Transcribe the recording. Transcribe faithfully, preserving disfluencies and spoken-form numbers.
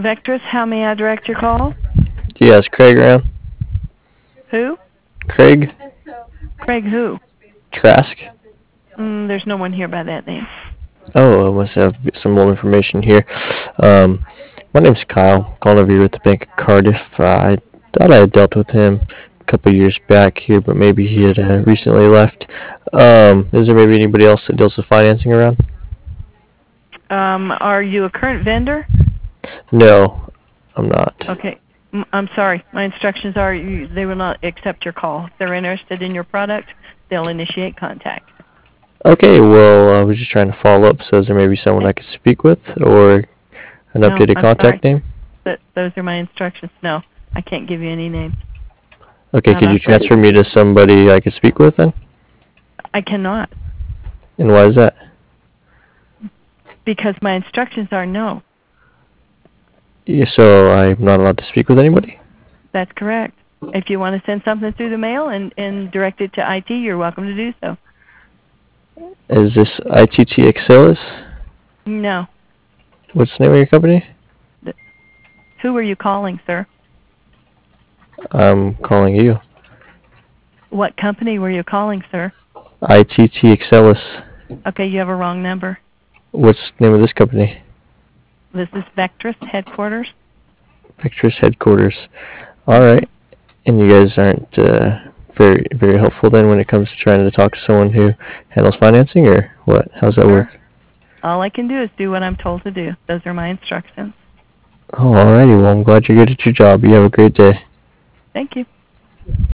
Vectress, how may I direct your call? Yes, Craig around. Who? Craig Craig who? Trask. Mm, there's no one here by that name. Oh, I must have some more information here. Um, my name's Kyle, calling over here with the Bank of Cardiff. Uh, I thought I had dealt with him a couple years back here, but maybe he had uh, recently left. Um, is there maybe anybody else that deals with financing around? Um, are you a current vendor? No, I'm not. Okay. M- I'm sorry. My instructions are you, they will not accept your call. If they're interested in your product, they'll initiate contact. Okay, well, I was just trying to follow up. So is there maybe someone I could speak with or an No, updated I'm sorry. contact name? But those are my instructions. No, I can't give you any names. Okay, Not could you authorized. transfer me to somebody I could speak with then? I cannot And why is that? because my instructions are no. Yeah, so I'm not allowed to speak with anybody? That's correct. If you want to send something through the mail and, and direct it to I T, you're welcome to do so. Is this I T T Excelis? No. What's the name of your company? Th- Who are you calling, sir? I'm calling you. What company were you calling, sir? I T T Excelis. Okay, you have a wrong number. What's the name of this company? This is Vectress headquarters. Vectress headquarters. Alright. And you guys aren't uh, very very helpful then when it comes to trying to talk to someone who handles financing, or what? How's that Sir, work? all I can do is do what I'm told to do. Those are my instructions. Oh, alrighty. Well, I'm glad you're good at your job. You have a great day. Thank you.